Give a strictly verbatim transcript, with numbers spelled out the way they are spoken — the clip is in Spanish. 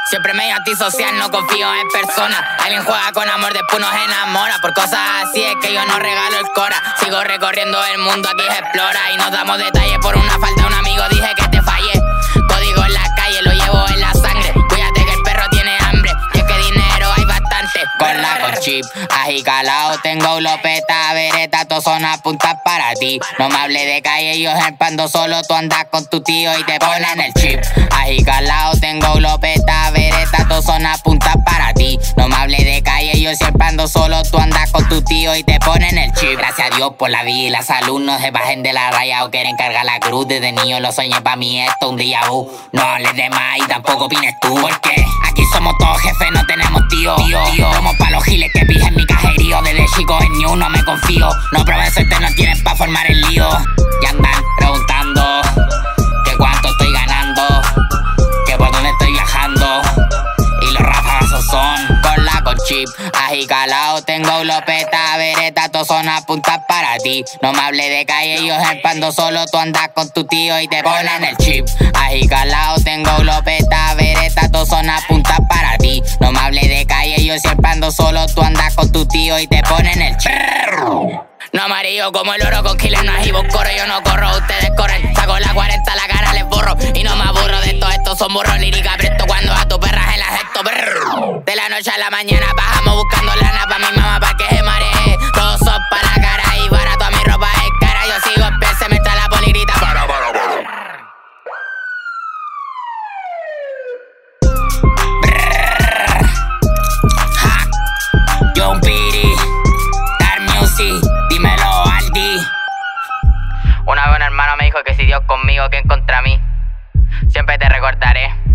Siempre medio antisocial, no confío en personas. Alguien juega con amor, después nos enamora. Por cosas así es que yo no regalo el cora. Sigo recorriendo el mundo, aquí se explora. Y nos damos detalles por una falta de un amigo. Dije que te fallé. Código en la calle, lo llevo en la sangre. Cuídate que el perro tiene hambre. Y es que dinero hay bastante. Con la con chip, ajicalao, tengo glopeta, vereta, todos son apuntas para ti. No me hable de calle, yo jerpando solo. Tú andas con tu tío y te ponen el chip. Ajicalao, tengo glopeta, vereta, todos son apuntas para ti. No me hable de calle, yo jerpando solo. Tú andas con tu tío y te ponen el chip. Gracias a Dios por la vida y la salud. No se bajen de la raya o quieren cargar la cruz. Desde niño lo soñé, pa' mí esto un déjà vu. No hables de más y tampoco opines tú. Porque aquí somos todos jefes, no tenemos tío. Tío, tío. Somos pa' los giles que pijen mi cajerío. Desde chico en New no me confío. No prueben suerte, no tienen pa' formar el lío. Y andan preguntando que cuánto estoy ganando, que por dónde estoy viajando. Y los rafagazos son con la con chip. Ajicalao, tengo glopeta, vereta, todos son apuntas para ti. No me hable de calle, yo jerpando solo. Tú andas con tu tío y te ponen el chip. Ajicalao, tengo glopeta, vereta, todos son apuntas para ti. No me hable de calle, yo jerpando solo. Tú andas con tu tío y te ponen el chip. No amarillo como el oro con killer, no ajibo corro. Yo no corro, ustedes corren. Saco la cuarenta, la cara les borro. Y no me aburro de todo esto, son burros lírica presto cuando a tu perra se la gesto. De la noche a la mañana bajamos buscando lana pa' mi mamá pa' que se maree. Todos son pa' la cara y barato a mi ropa es cara. Yo sigo en pie, se me está la poligrita. Para, para, para. Ja. John Piri, Dar Music, dímelo Aldi. Una vez un hermano me dijo que si Dios conmigo, ¿quién contra mí? Siempre te recordaré.